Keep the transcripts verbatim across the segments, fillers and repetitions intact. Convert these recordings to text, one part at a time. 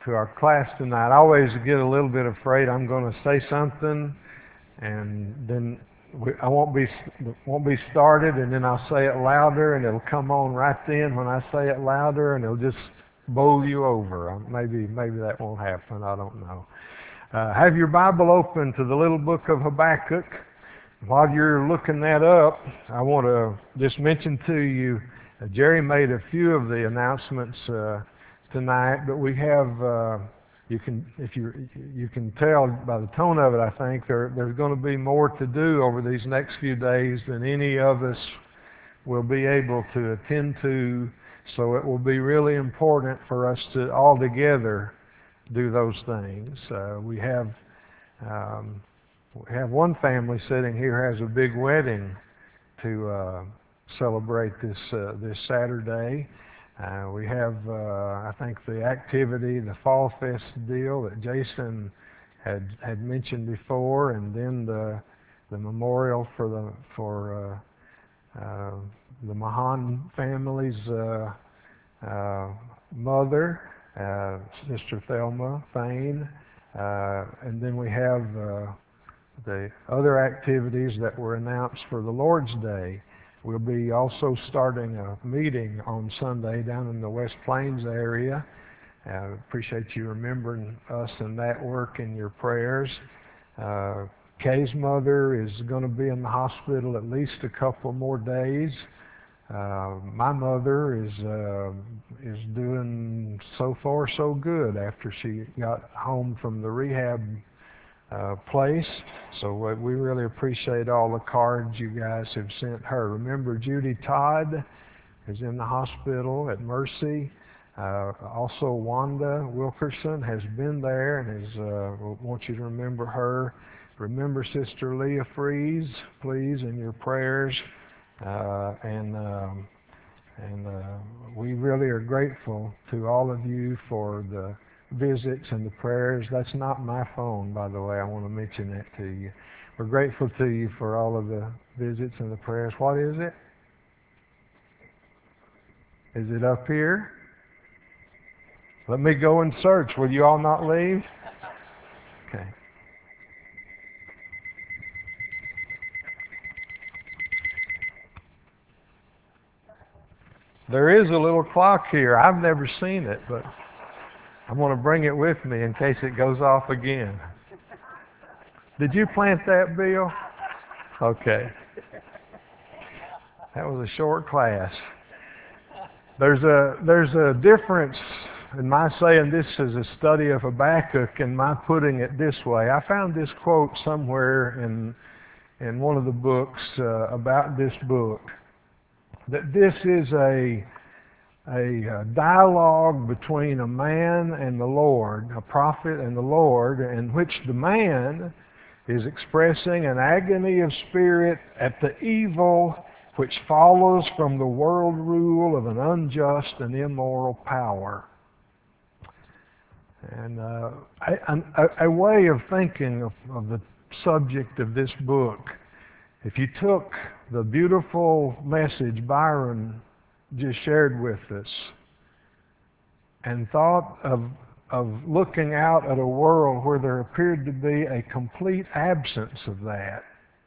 to our class tonight. I always get a little bit afraid I'm going to say something, and then we, I won't be won't be started, and then I'll say it louder, and it'll come on right then when I say it louder, and it'll just bowl you over. Uh, Maybe maybe that won't happen. I don't know. Uh, have your Bible open to the little book of Habakkuk. While you're looking that up, I want to just mention to you, uh, Jerry made a few of the announcements uh, tonight, but we have, uh, you can, if you you can tell by the tone of it, I think there there's going to be more to do over these next few days than any of us will be able to attend to. So it will be really important for us to all together do those things. Uh, we have. Um, We have one family sitting here has a big wedding to uh, celebrate this uh, this Saturday. Uh, we have, uh, I think, the activity, the Fall Fest deal that Jason had had mentioned before, and then the the memorial for the for uh, uh, the Mahan family's uh, uh, mother, uh, Sister Thelma Fain, uh, and then we have. Uh, The other activities that were announced for the Lord's Day. We'll be also starting a meeting on Sunday down in the West Plains area. I appreciate you remembering us in that work in your prayers. Uh, Kay's mother is going to be in the hospital at least a couple more days. Uh, my mother is uh, is doing so far so good after she got home from the rehab Uh, place. So uh, we really appreciate all the cards you guys have sent her. Remember, Judy Todd is in the hospital at Mercy. Uh, also, Wanda Wilkerson has been there and is. Uh, we want you to remember her. Remember Sister Leah Freeze, please, in your prayers. Uh, and um, and uh, we really are grateful to all of you for the visits and the prayers. That's not my phone, by the way. I want to mention that to you. We're grateful to you for all of the visits and the prayers. What is it? Is it up here? Let me go and search. Will you all not leave? Okay. There is a little clock here. I've never seen it, but I'm going to bring it with me in case it goes off again. Did you plant that, Bill? Okay. That was a short class. There's a there's a difference in my saying this is a study of Habakkuk and my putting it this way. I found this quote somewhere in in one of the books uh, about this book, that this is a a dialogue between a man and the Lord, a prophet and the Lord, in which the man is expressing an agony of spirit at the evil which follows from the world rule of an unjust and immoral power. And uh, a, a way of thinking of, of the subject of this book, if you took the beautiful message Byron just shared with us and thought of of looking out at a world where there appeared to be a complete absence of that,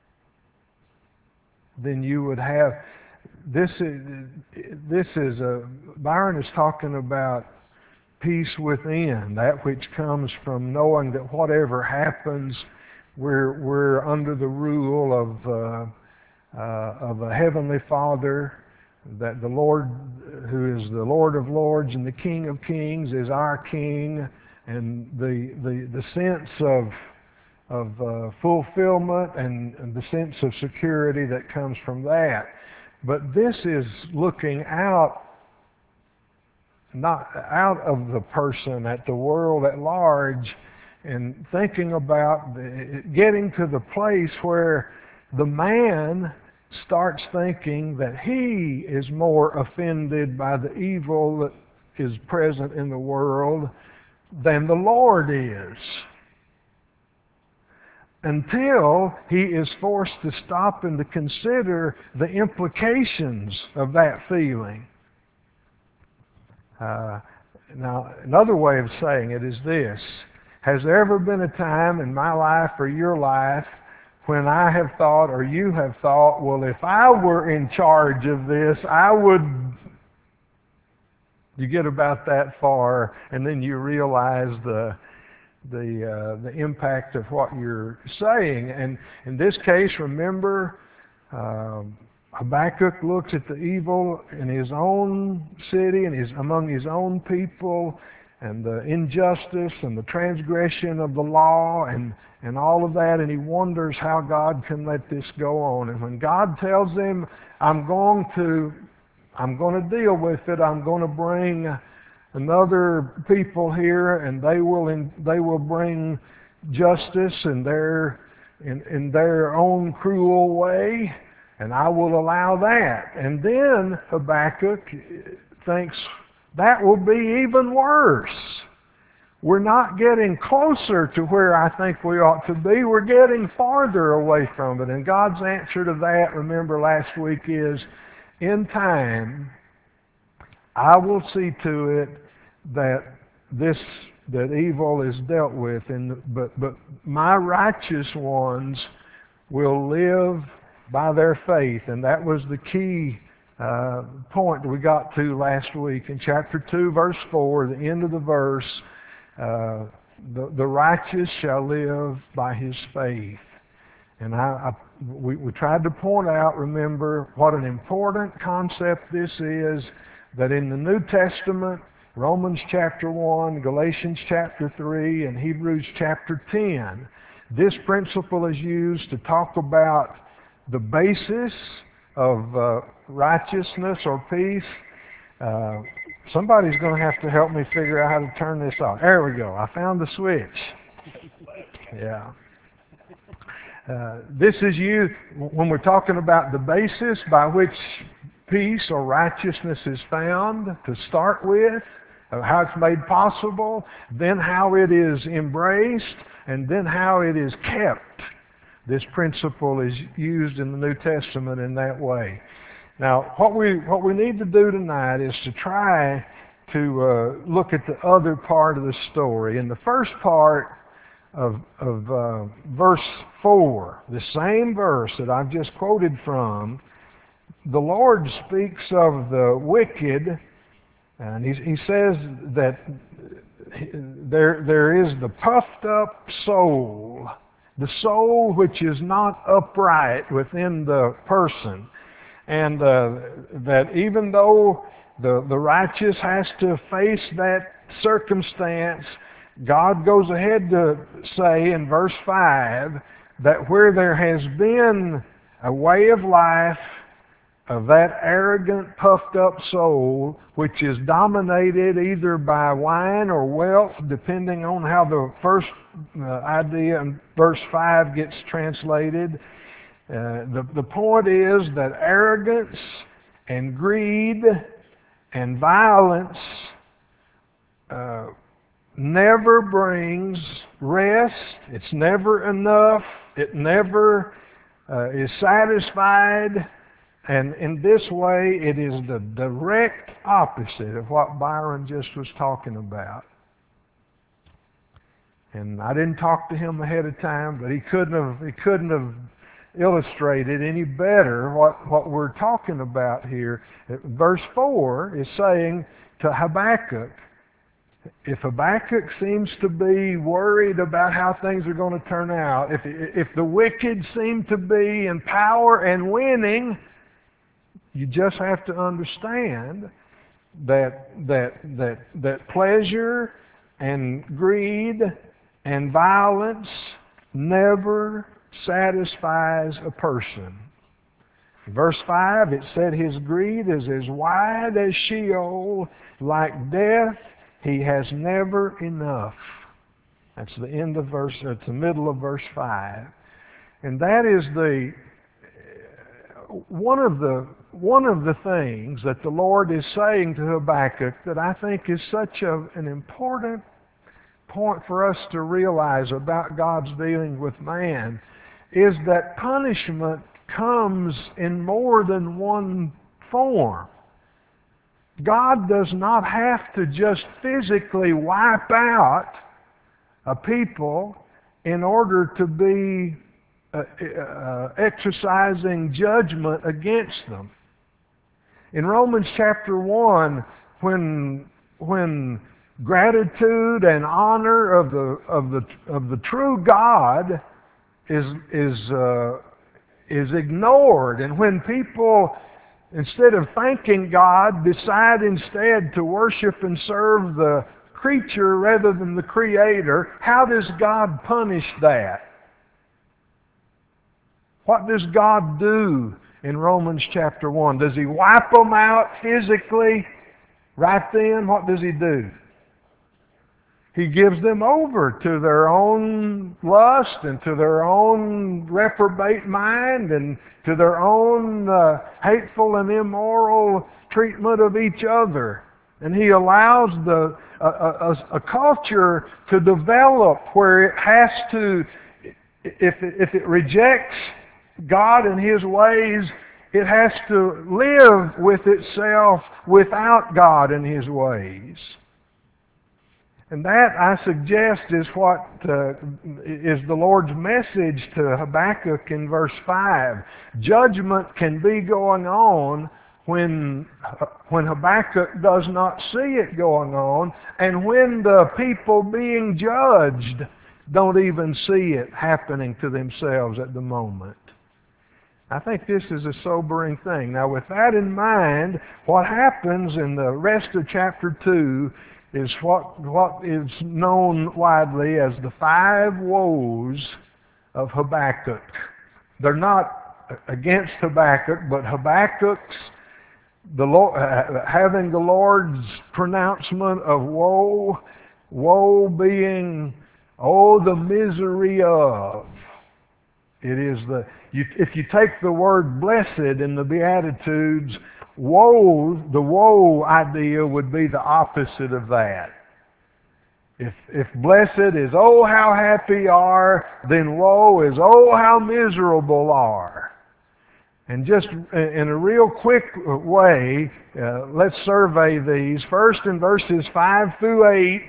then you would have this is this is a Byron is talking about peace within, that which comes from knowing that whatever happens, we're we're under the rule of uh, uh, of a heavenly Father, that the Lord, who is the Lord of Lords and the King of Kings, is our King, and the the, the sense of of uh, fulfillment and, and the sense of security that comes from that. But this is looking out, not out of the person, at the world at large, and thinking about the, getting to the place where the man starts thinking that he is more offended by the evil that is present in the world than the Lord is, until he is forced to stop and to consider the implications of that feeling. Uh, Now, another way of saying it is this. Has there ever been a time in my life or your life when I have thought or you have thought, well, if I were in charge of this, I would... You get about that far, and then you realize the the uh, the impact of what you're saying. And in this case, remember, um, Habakkuk looks at the evil in his own city and his among his own people, and the injustice and the transgression of the law, and and all of that, and he wonders how God can let this go on. And when God tells him, "I'm going to I'm going to deal with it. I'm going to bring another people here, and they will in, they will bring justice in their in, in their own cruel way, and I will allow that." And then Habakkuk thinks that will be even worse. We're not getting closer to where I think we ought to be. We're getting farther away from it. And God's answer to that, remember last week, is, in time, I will see to it that this that evil is dealt with, and but but my righteous ones will live by their faith, and that was the key uh, point that we got to last week in chapter two, verse four, the end of the verse. Uh, the the righteous shall live by his faith. And I, I, we, we tried to point out, remember, what an important concept this is, that in the New Testament, Romans chapter one, Galatians chapter three, and Hebrews chapter ten, this principle is used to talk about the basis of uh, righteousness or peace. Uh, somebody's going to have to help me figure out how to turn this off. There we go. I found the switch. Yeah. Uh, this is used when we're talking about the basis by which peace or righteousness is found to start with, uh, how it's made possible, then how it is embraced, and then how it is kept. This principle is used in the New Testament in that way. Now, what we what we need to do tonight is to try to uh, look at the other part of the story. In the first part of, of uh, verse four, the same verse that I've just quoted from, the Lord speaks of the wicked, and he, he says that there there is the puffed up soul, the soul which is not upright within the person. And uh, that even though the, the righteous has to face that circumstance, God goes ahead to say in verse five that where there has been a way of life of that arrogant, puffed up soul, which is dominated either by wine or wealth, depending on how the first uh, idea in verse five gets translated, Uh, the, the point is that arrogance and greed and violence uh, never brings rest. It's never enough. It never uh, is satisfied. And in this way, it is the direct opposite of what Byron just was talking about. And I didn't talk to him ahead of time, but he couldn't have, he couldn't have illustrated any better what, what we're talking about here. Verse four is saying to Habakkuk, if Habakkuk seems to be worried about how things are going to turn out, if, if the wicked seem to be in power and winning, you just have to understand that, that, that, that pleasure and greed and violence never satisfies a person. In verse five, it said his greed is as wide as Sheol, like death, he has never enough. That's the end of verse, it's the middle of verse five. And that is the one of the one of the things that the Lord is saying to Habakkuk that I think is such a, an important point for us to realize about God's dealing with man, is that punishment comes in more than one form. God does not have to just physically wipe out a people in order to be uh, uh, exercising judgment against them. In Romans chapter one, when when gratitude and honor of the of the of the true God is is uh, is ignored, and when people, instead of thanking God, decide instead to worship and serve the creature rather than the Creator, how does God punish that? What does God do in Romans chapter one? Does He wipe them out physically right then? What does He do? He gives them over to their own lust and to their own reprobate mind and to their own uh, hateful and immoral treatment of each other. And He allows the a, a, a culture to develop where it has to, if it, if it rejects God and His ways, it has to live with itself without God and His ways. And that, I suggest, is what uh, is the Lord's message to Habakkuk in verse five. Judgment can be going on when, when Habakkuk does not see it going on, and when the people being judged don't even see it happening to themselves at the moment. I think this is a sobering thing. Now, with that in mind, what happens in the rest of chapter two is what, what is known widely as the five woes of Habakkuk. They're not against Habakkuk, but Habakkuk's, the Lord, uh, having the Lord's pronouncement of woe, woe being, oh, the misery of. It is the, you, if you take the word blessed in the Beatitudes, woe, the woe idea would be the opposite of that. If, if blessed is, oh, how happy are, then woe is, oh, how miserable are. And just in a real quick way, uh, let's survey these. First, in verses five through eight,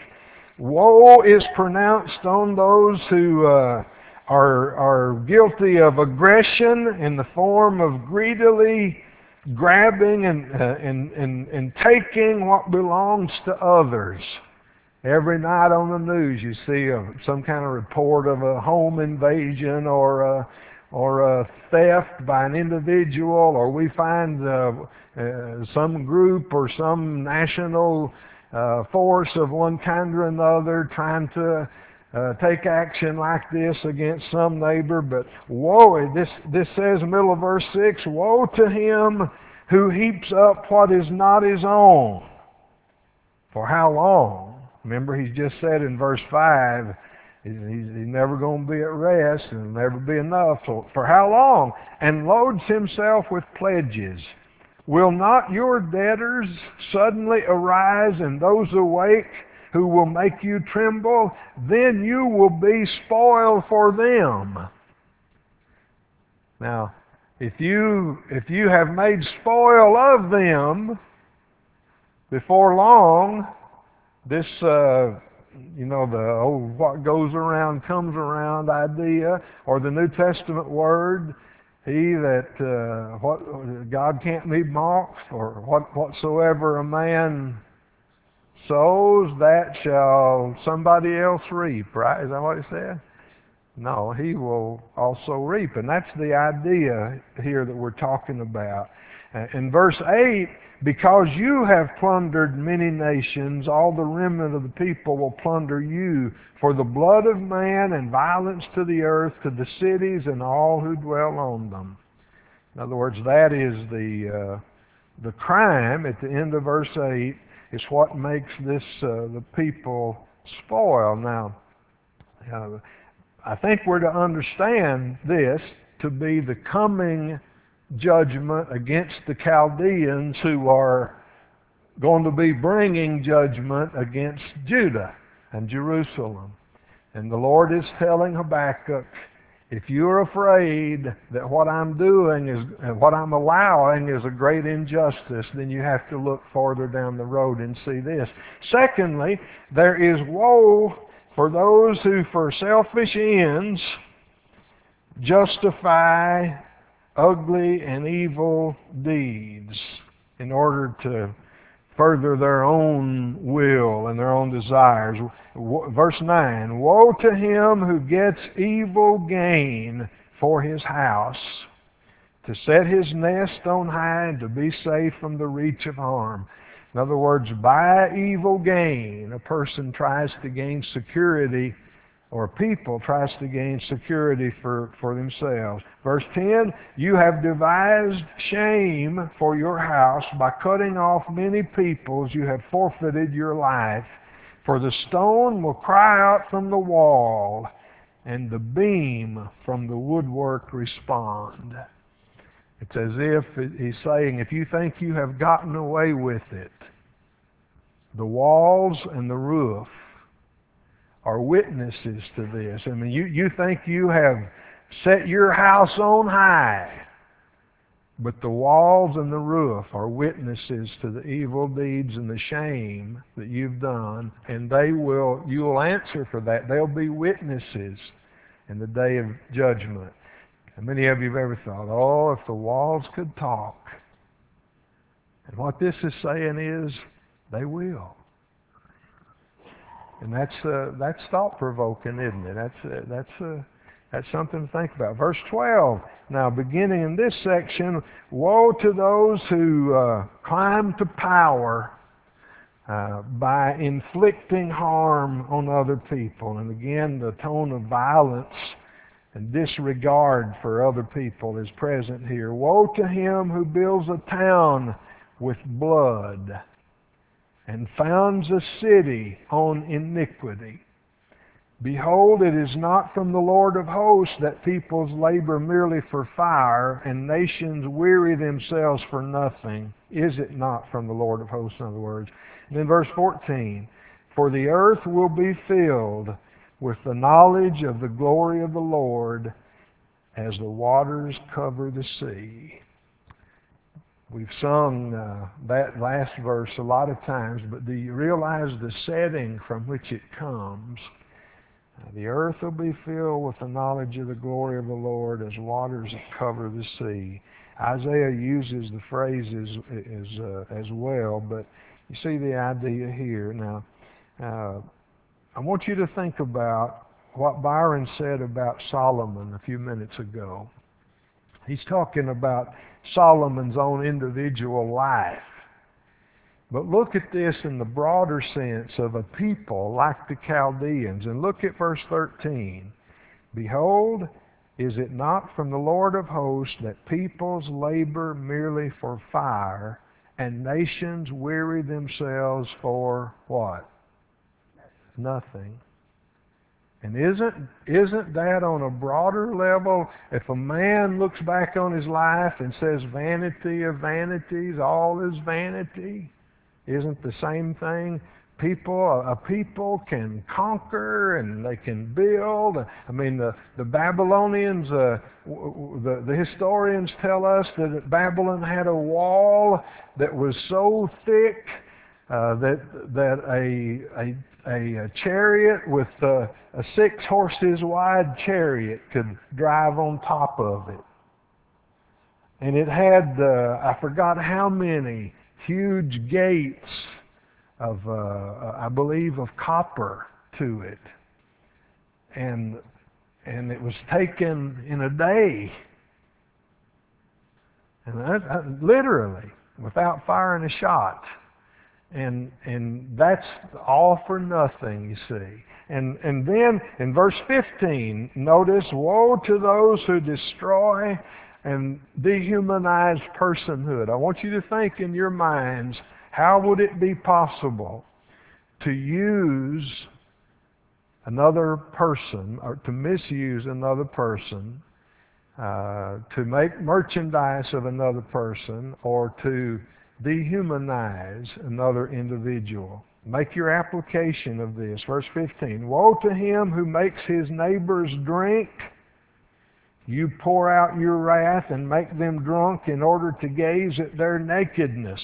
woe is pronounced on those who uh, are, are guilty of aggression in the form of greedily grabbing and, uh, and, and, and taking what belongs to others. Every night on the news you see a, some kind of report of a home invasion or a, or a theft by an individual, or we find uh, uh, some group or some national uh, force of one kind or another trying to uh, take action like this against some neighbor. But woe, this, this says in the middle of verse six, woe to him who heaps up what is not his own. For how long? Remember, he's just said in verse five, he's, he's never going to be at rest and it'll never be enough. So for how long? And loads himself with pledges. Will not your debtors suddenly arise, and those awake who will make you tremble? Then you will be spoiled for them. Now, if you if you have made spoil of them before long, this, uh, you know, the oh, what goes around comes around idea, or the New Testament word, he that, uh, what God can't be mocked, or what whatsoever a man sows, that shall somebody else reap, right? Is that what it said? No, he will also reap. And that's the idea here that we're talking about. In verse eight, because you have plundered many nations, all the remnant of the people will plunder you. For the blood of man and violence to the earth, to the cities and all who dwell on them. In other words, that is the uh, the crime at the end of verse eight. Is what makes this uh, the people spoil. Now, uh, I think we're to understand this to be the coming judgment against the Chaldeans, who are going to be bringing judgment against Judah and Jerusalem. And the Lord is telling Habakkuk, If you're afraid that what I'm doing is, what I'm allowing is a great injustice, then you have to look farther down the road and see this. Secondly, there is woe for those who for selfish ends justify ugly and evil deeds in order to further their own will and their own desires. Verse nine, woe to him who gets evil gain for his house, to set his nest on high and to be safe from the reach of harm. In other words, by evil gain, a person tries to gain security, or people tries to gain security for, for themselves. Verse ten, you have devised shame for your house. By cutting off many peoples, you have forfeited your life. For the stone will cry out from the wall, and the beam from the woodwork respond. It's as if he's saying, if you think you have gotten away with it, the walls and the roof are witnesses to this. I mean, you, you think you have set your house on high, but the walls and the roof are witnesses to the evil deeds and the shame that you've done, and they will, you will answer for that. They'll be witnesses in the day of judgment. And many of you have ever thought, oh, if the walls could talk. And what this is saying is, they will. And that's uh, that's thought-provoking, isn't it? That's uh, that's uh, that's something to think about. Verse twelve. Now, beginning in this section, woe to those who uh, climb to power uh, by inflicting harm on other people. And again, the tone of violence and disregard for other people is present here. Woe to him who builds a town with blood and founds a city on iniquity. Behold, it is not from the Lord of hosts that peoples labor merely for fire, and nations weary themselves for nothing. Is it not from the Lord of hosts, in other words? And then verse fourteen, for the earth will be filled with the knowledge of the glory of the Lord as the waters cover the sea. We've sung uh, that last verse a lot of times, but do you realize the setting from which it comes? Uh, the earth will be filled with the knowledge of the glory of the Lord as waters cover the sea. Isaiah uses the phrases as, uh, as well, but you see the idea here. Now, uh, I want you to think about what Byron said about Solomon a few minutes ago. He's talking about Solomon's own individual life. But look at this in the broader sense of a people like the Chaldeans. And look at verse thirteen. Behold, is it not from the Lord of hosts that peoples labor merely for fire, and nations weary themselves for what? Nothing. And isn't isn't that on a broader level? If a man looks back on his life and says, vanity of vanities, all is vanity, isn't the same thing? People, a people can conquer and they can build. I mean, the, the Babylonians, uh, the, the historians tell us that Babylon had a wall that was so thick uh, that that a a A, a chariot with uh, a six horses wide chariot could drive on top of it. And it had, uh, I forgot how many, huge gates of, uh, I believe, of copper to it. And, and it was taken in a day. And that, that, literally, without firing a shot. And and that's all for nothing, you see. And and then in verse fifteen, notice, woe to those who destroy and dehumanize personhood. I want you to think in your minds, how would it be possible to use another person or to misuse another person, uh, to make merchandise of another person, or to dehumanize another individual? Make your application of this. Verse fifteen, woe to him who makes his neighbors drink You pour out your wrath and make them drunk in order to gaze at their nakedness.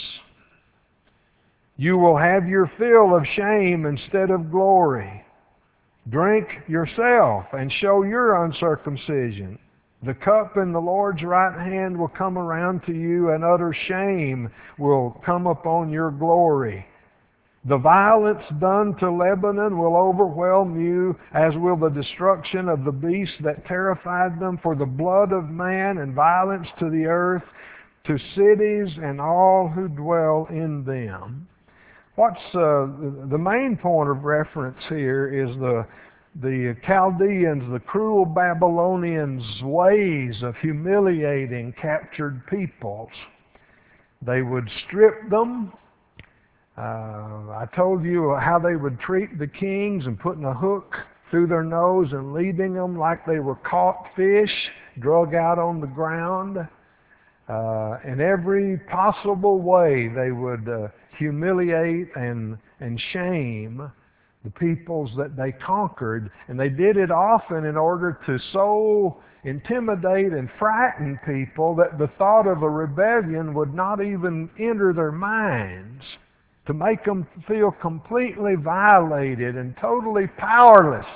You will have your fill of shame instead of glory. Drink yourself and show your uncircumcision. The cup in the Lord's right hand will come around to you, and utter shame will come upon your glory. The violence done to Lebanon will overwhelm you, as will the destruction of the beast that terrified them, for the blood of man and violence to the earth, to cities and all who dwell in them. What's uh, the main point of reference here is the the Chaldeans, the cruel Babylonians' ways of humiliating captured peoples. They would strip them. Uh, I told you how they would treat the kings and putting a hook through their nose and leaving them like they were caught fish, drug out on the ground. Uh, in every possible way, they would uh, humiliate and, and shame the peoples that they conquered. And they did it often in order to so intimidate and frighten people that the thought of a rebellion would not even enter their minds, to make them feel completely violated and totally powerless.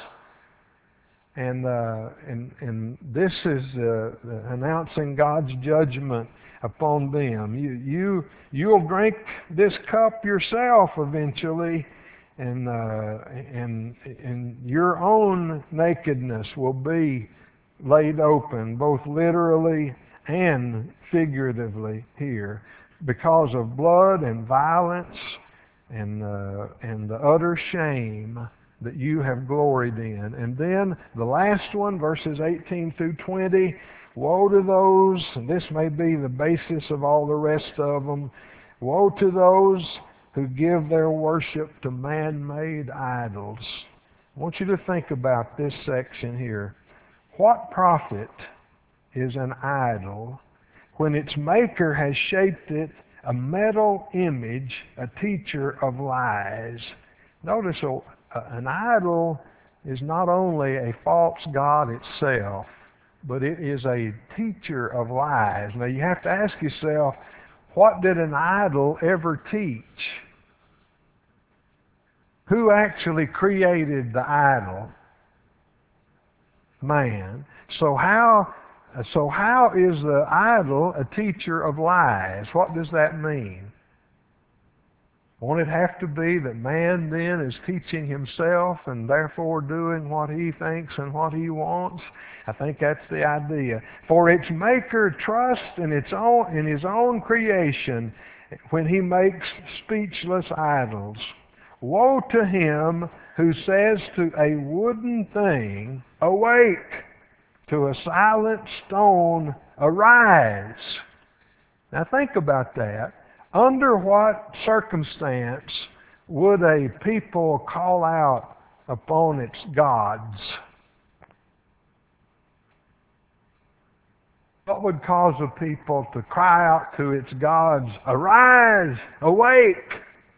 And, uh, and, and this is uh, announcing God's judgment upon them. You, you, you'll drink this cup yourself eventually, and, uh, and, and your own nakedness will be laid open, both literally and figuratively here, because of blood and violence and, uh, and the utter shame that you have gloried in. And then the last one, verses eighteen through twenty, woe to those, and this may be the basis of all the rest of them, woe to those who give their worship to man-made idols. I want you to think about this section here. What profit is an idol when its maker has shaped it a metal image, a teacher of lies? Notice a, an idol is not only a false god itself, but it is a teacher of lies. Now you have to ask yourself, what did an idol ever teach? Who actually created the idol? Man. So how, so how is the idol a teacher of lies? What does that mean? Won't it have to be that man then is teaching himself and therefore doing what he thinks and what he wants? I think that's the idea. For its maker trusts in its own in his own creation when he makes speechless idols. Woe to him who says to a wooden thing, awake, to a silent stone, arise. Now think about that. Under what circumstance would a people call out upon its gods? What would cause a people to cry out to its gods, arise, awake?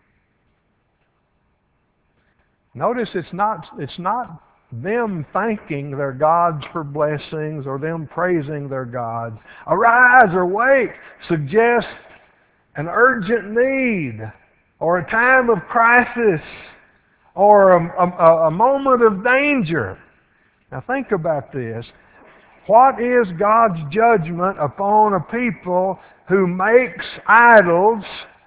Notice it's not, it's not them thanking their gods for blessings or them praising their gods. Arise or awake suggests an urgent need or a time of crisis or a, a, a moment of danger. Now think about this. What is God's judgment upon a people who makes idols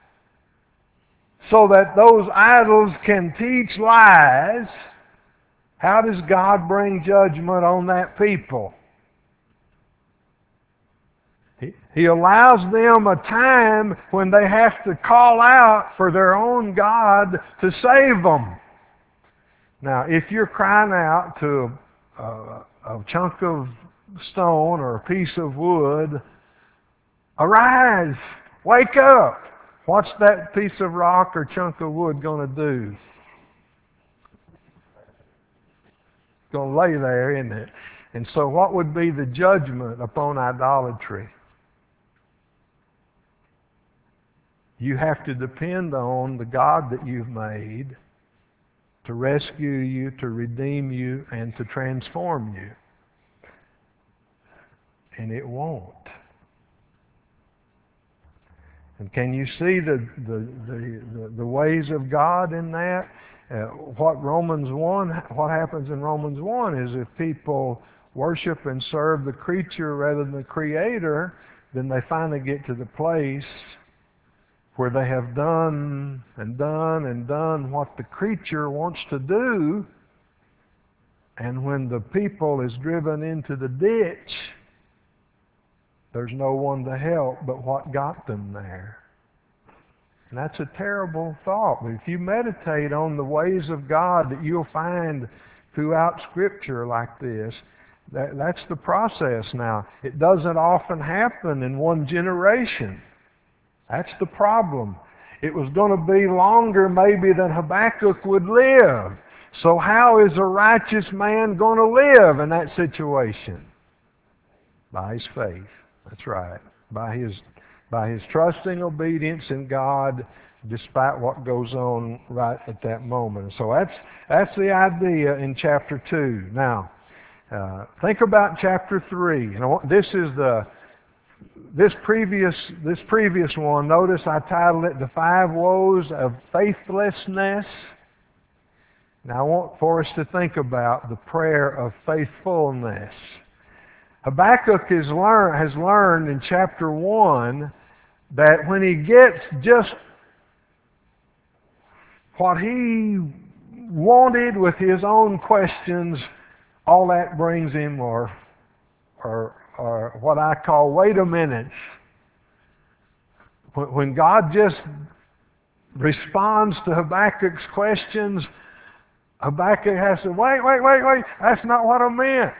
so that those idols can teach lies? How does God bring judgment on that people? He, he allows them a time when they have to call out for their own God to save them. Now, if you're crying out to a, a chunk of stone or a piece of wood, arise, wake up. What's that piece of rock or chunk of wood going to do? It's going to lay there, isn't it? And so what would be the judgment upon idolatry? You have to depend on the God that you've made to rescue you, to redeem you, and to transform you. and it won't. And can you see the the the, the, the ways of God in that? Uh, what Romans one, what happens in Romans one is if people worship and serve the creature rather than the Creator, then they finally get to the place where they have done and done and done what the creature wants to do, and when the people is driven into the ditch, there's no one to help but what got them there. And that's a terrible thought. But if you meditate on the ways of God that you'll find throughout Scripture like this, that, that's the process now. It doesn't often happen in one generation. That's the problem. It was going to be longer maybe than Habakkuk would live. So how is a righteous man going to live in that situation? By his faith. That's right. By his by his trusting obedience in God despite what goes on right at that moment. So that's that's the idea in chapter two. Now, uh, think about chapter three. And this is the this previous this previous one. Notice I titled it "The Five Woes of Faithlessness." Now I want for us to think about the prayer of faithfulness. Habakkuk has learned, has learned in chapter one that when he gets just what he wanted with his own questions, all that brings him or, or, or what I call wait a minute. When God just responds to Habakkuk's questions, Habakkuk has to, wait, wait, wait, wait, that's not what I meant.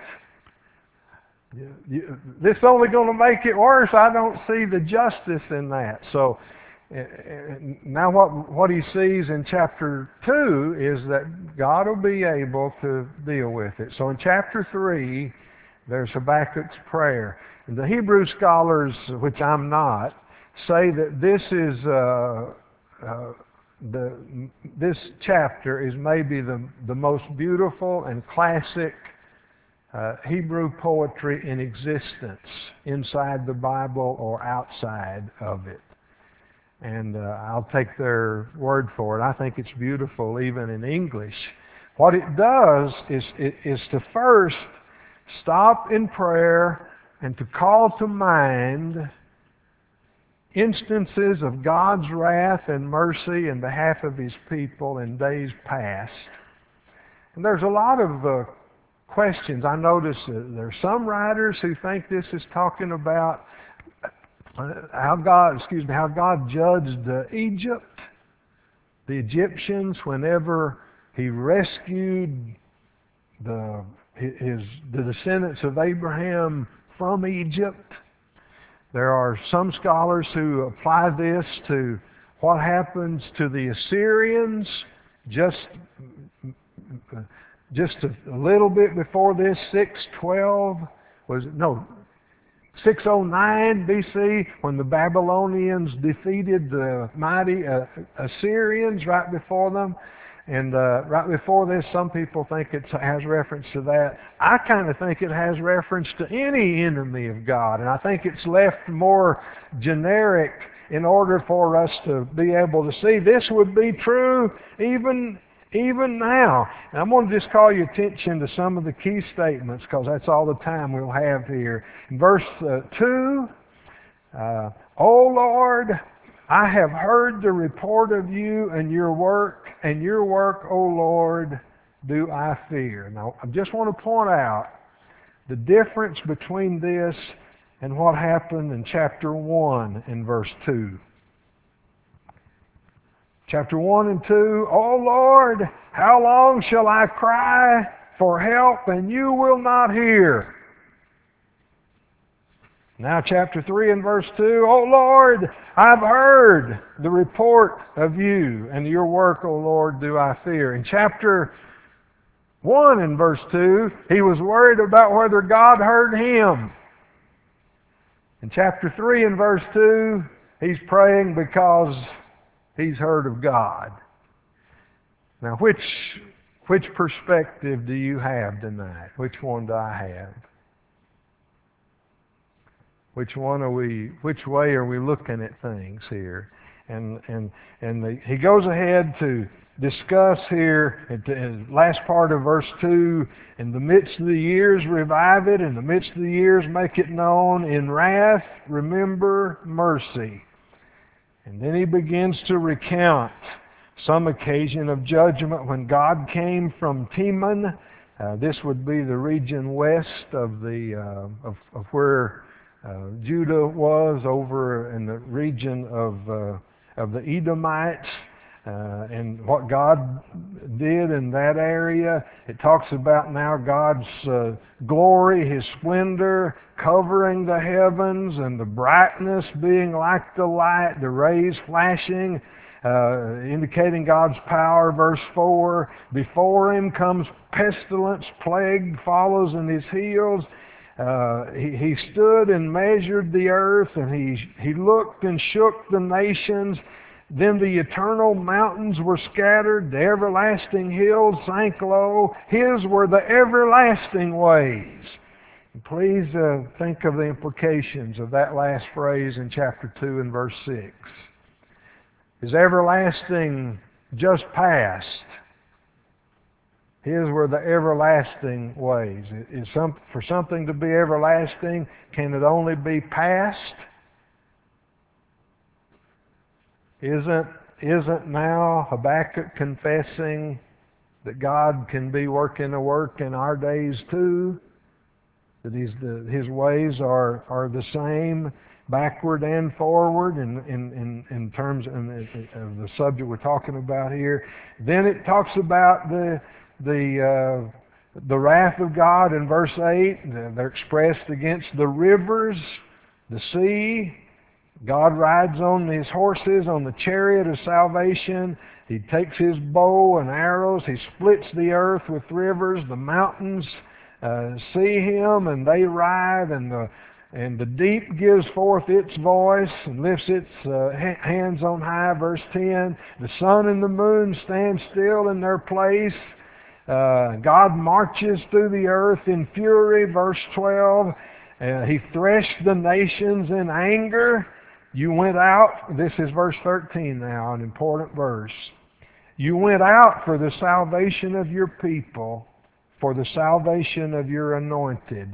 This is only going to make it worse. I don't see the justice in that. So now what, what he sees in chapter two is that God will be able to deal with it. So in chapter three, there's Habakkuk's prayer. And the Hebrew scholars, which I'm not, say that this is uh, uh, the this chapter is maybe the, the most beautiful and classic Uh, Hebrew poetry in existence, inside the Bible or outside of it. And uh, I'll take their word for it. I think it's beautiful even in English. What it does is, is to first stop in prayer and to call to mind instances of God's wrath and mercy in behalf of His people in days past. And there's a lot of uh, questions. I notice that there are some writers who think this is talking about how God, excuse me, how God judged uh, Egypt, the Egyptians, whenever He rescued the his the descendants of Abraham from Egypt. There are some scholars who apply this to what happens to the Assyrians just Just a, a little bit before this, six twelve, was no, six oh nine B C, when the Babylonians defeated the mighty uh, Assyrians right before them. And uh, right before this, some people think it has reference to that. I kind of think it has reference to any enemy of God. And I think it's left more generic in order for us to be able to see this would be true even Even now. And I'm going to just call your attention to some of the key statements because that's all the time we'll have here. In verse uh, two, uh, O Lord, I have heard the report of you and your work, and your work, O Lord, do I fear. Now, I just want to point out the difference between this and what happened in chapter one and verse two. Chapter one and two, O Lord, how long shall I cry for help and you will not hear? Now chapter three and verse two, O Lord, I've heard the report of you and your work, O Lord, do I fear. In chapter one and verse two, he was worried about whether God heard him. In chapter three and verse two, he's praying because he's heard of God. Now, which which perspective do you have tonight? Which one do I have? Which one are we? Which way are we looking at things here? And and and the, he goes ahead to discuss here at the last part of verse two. In the midst of the years, revive it. In the midst of the years, make it known. In wrath, remember mercy. And then he begins to recount some occasion of judgment when God came from Teman. Uh, this would be the region west of the uh, of, of where uh, Judah was, over in the region of uh, of the Edomites, uh, and what God did in that area. It talks about now God's uh, glory, His splendor covering the heavens, and the brightness being like the light, the rays flashing, Uh, indicating God's power. Verse four, before him comes pestilence, plague follows in his heels. Uh, he, he stood and measured the earth, and he, he looked and shook the nations. Then the eternal mountains were scattered, the everlasting hills sank low. His were the everlasting ways. Please uh, think of the implications of that last phrase in chapter two and verse six. Is everlasting just past? His were the everlasting ways. Is some, for something to be everlasting, can it only be past? Isn't, isn't now Habakkuk confessing that God can be working a work in our days too? That his, the, his ways are, are the same, backward and forward in, in, in, in terms of the subject we're talking about here. Then it talks about the, the, uh, the wrath of God in verse eight. They're expressed against the rivers, the sea. God rides on his horses, on the chariot of salvation. He takes his bow and arrows. He splits the earth with rivers. The mountains uh, see him, and they ride, and the And the deep gives forth its voice and lifts its uh, ha- hands on high. Verse ten, the sun and the moon stand still in their place. Uh, God marches through the earth in fury. Verse twelve, uh, he threshed the nations in anger. You went out, this is verse thirteen now, an important verse. You went out for the salvation of your people, for the salvation of your anointed.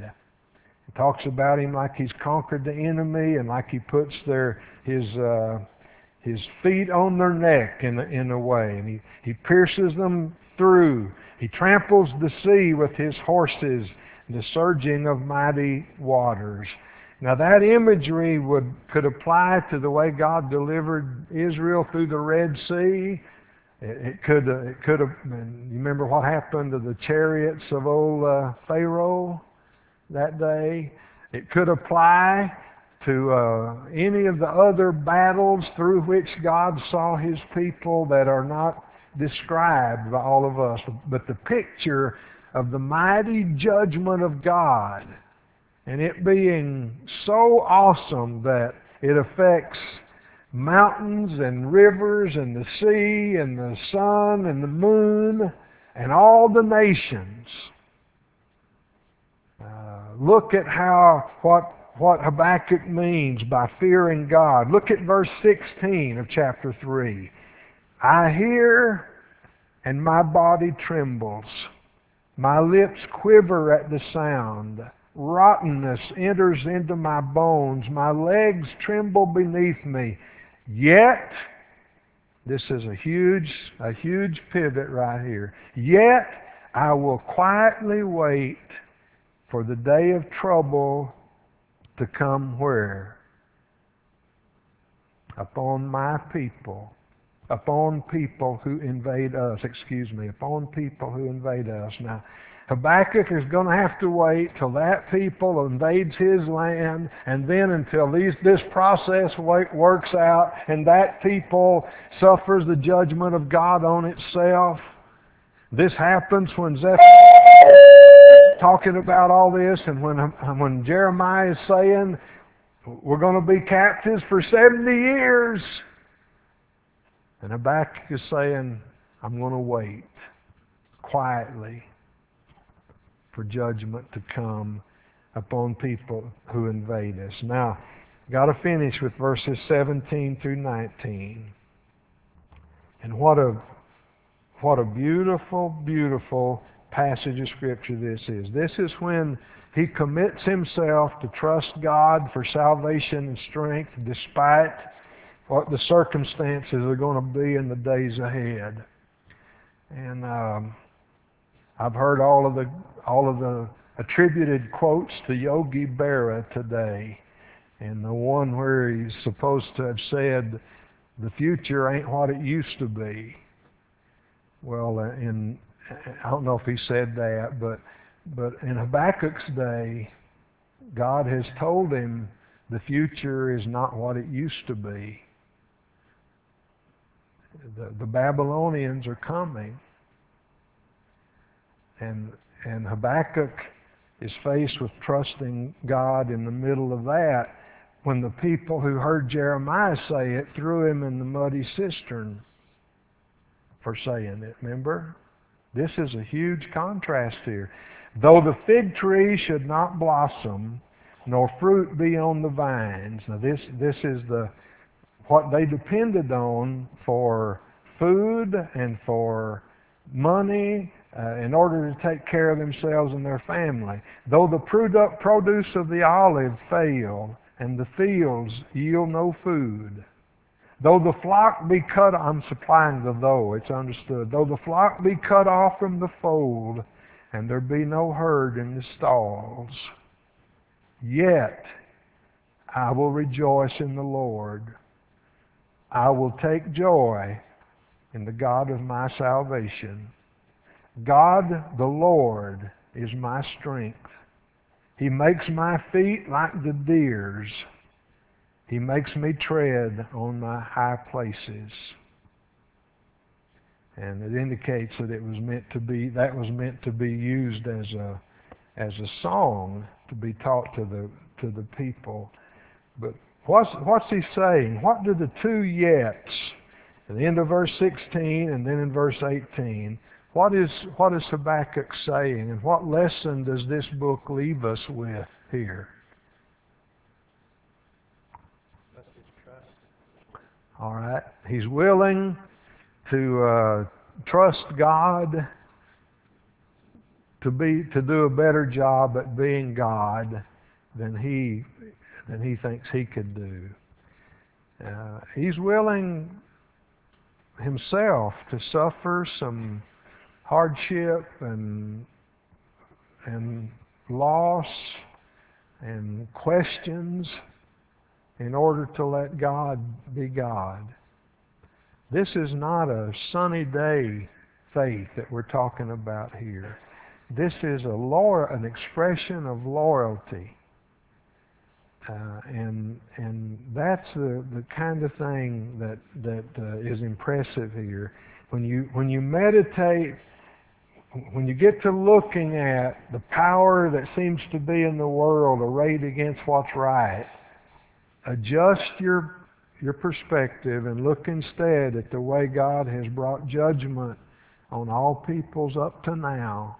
It talks about him like he's conquered the enemy, and like he puts their his uh, his feet on their neck in a, in a way, and he, he pierces them through. He tramples the sea with his horses, the surging of mighty waters. Now that imagery would could apply to the way God delivered Israel through the Red Sea. It, it could uh, it could have. You remember what happened to the chariots of old uh, Pharaoh that day? It could apply to uh, any of the other battles through which God saw His people that are not described by all of us. But the picture of the mighty judgment of God, and it being so awesome that it affects mountains and rivers and the sea and the sun and the moon and all the nations. Uh, look at how what what Habakkuk means by fearing God. Look at verse sixteen of chapter three. I hear, and my body trembles. My lips quiver at the sound. Rottenness enters into my bones. My legs tremble beneath me. Yet, this is a huge, a huge pivot right here. Yet, I will quietly wait for the day of trouble to come where? Upon my people. Upon people who invade us. Excuse me. Upon people who invade us. Now, Habakkuk is going to have to wait till that people invades his land, and then until these, this process works out and that people suffers the judgment of God on itself. This happens when Zephaniah is talking about all this, and when, when Jeremiah is saying we're going to be captives for seventy years. And Habakkuk is saying, I'm going to wait quietly for judgment to come upon people who invade us. Now, got to finish with verses seventeen through nineteen. And what a what a beautiful, beautiful passage of Scripture this is. This is when he commits himself to trust God for salvation and strength despite what the circumstances are going to be in the days ahead. And um, I've heard all of the all of the attributed quotes to Yogi Berra today, and the one where he's supposed to have said, "The future ain't what it used to be." Well, uh, in I don't know if he said that, but but in Habakkuk's day, God has told him the future is not what it used to be. The, the Babylonians are coming. And, and Habakkuk is faced with trusting God in the middle of that when the people who heard Jeremiah say it threw him in the muddy cistern for saying it. Remember? This is a huge contrast here. Though the fig tree should not blossom, nor fruit be on the vines. Now this, this is the what they depended on for food and for money uh, in order to take care of themselves and their family. Though the produce of the olive fail and the fields yield no food. Though the flock be cut, I'm supplying the though, it's understood. Though the flock be cut off from the fold and there be no herd in the stalls, yet I will rejoice in the Lord. I will take joy in the God of my salvation. God the Lord is my strength. He makes my feet like the deer's. He makes me tread on my high places. And it indicates that it was meant to be that was meant to be used as a as a song to be taught to the to the people. But what's what's he saying? What do the two yets at the end of verse sixteen and then in verse eighteen? What is what is Habakkuk saying, and what lesson does this book leave us with here? All right, he's willing to uh, trust God to be to do a better job at being God than he than he thinks he could do. Uh, he's willing himself to suffer some hardship and and loss and questions in order to let God be God. This is not a sunny day faith that we're talking about here. This is a lo- an expression of loyalty. Uh, and and that's the, the kind of thing that that uh, is impressive here. When you when you meditate, when you get to looking at the power that seems to be in the world arrayed against what's right, adjust your your perspective and look instead at the way God has brought judgment on all peoples up to now,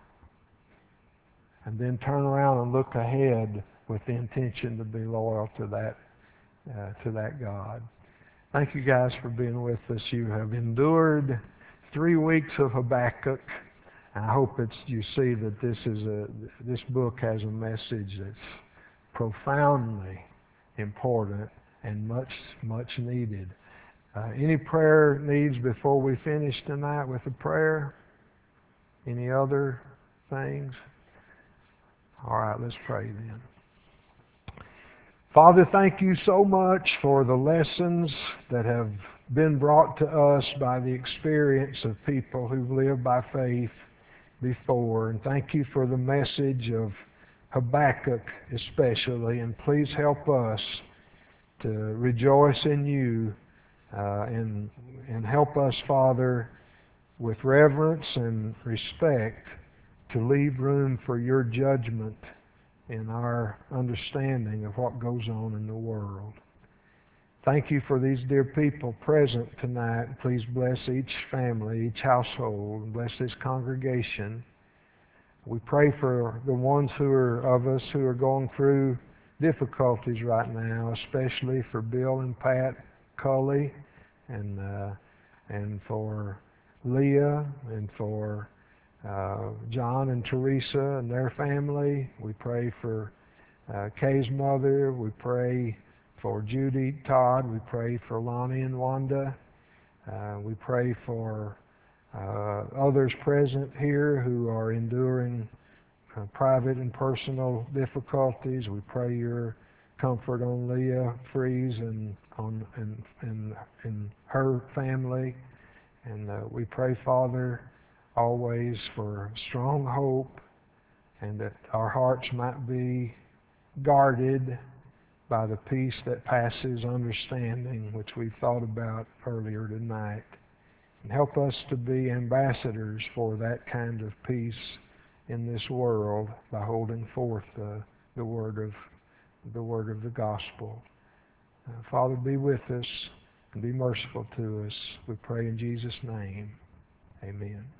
and then turn around and look ahead with the intention to be loyal to that uh, to that God. Thank you guys for being with us. You have endured three weeks of Habakkuk. I hope it's you see that this is a this book has a message that's profoundly important and much much needed. Uh, any prayer needs before we finish tonight with a prayer? Any other things? All right, let's pray then. Father, thank you so much for the lessons that have been brought to us by the experience of people who've lived by faith before. And thank you for the message of Habakkuk especially. And please help us to rejoice in you uh, and, and help us, Father, with reverence and respect to leave room for your judgment in our understanding of what goes on in the world. Thank you for these dear people present tonight. Please bless each family, each household, and bless this congregation. We pray for the ones who are of us who are going through difficulties right now, especially for Bill and Pat Cully, and uh, and for Leah, and for uh, John and Teresa and their family. We pray for uh, Kay's mother. We pray for Judy, Todd. We pray for Lonnie and Wanda. Uh, we pray for uh, others present here who are enduring uh, private and personal difficulties. We pray your comfort on Leah Freeze and on and and, and her family. And uh, we pray, Father, always for strong hope, and that our hearts might be guarded by the peace that passes understanding, which we've thought about earlier tonight. And help us to be ambassadors for that kind of peace in this world by holding forth uh, the word of the word of the gospel. Uh, Father, be with us and be merciful to us. We pray in Jesus' name. Amen.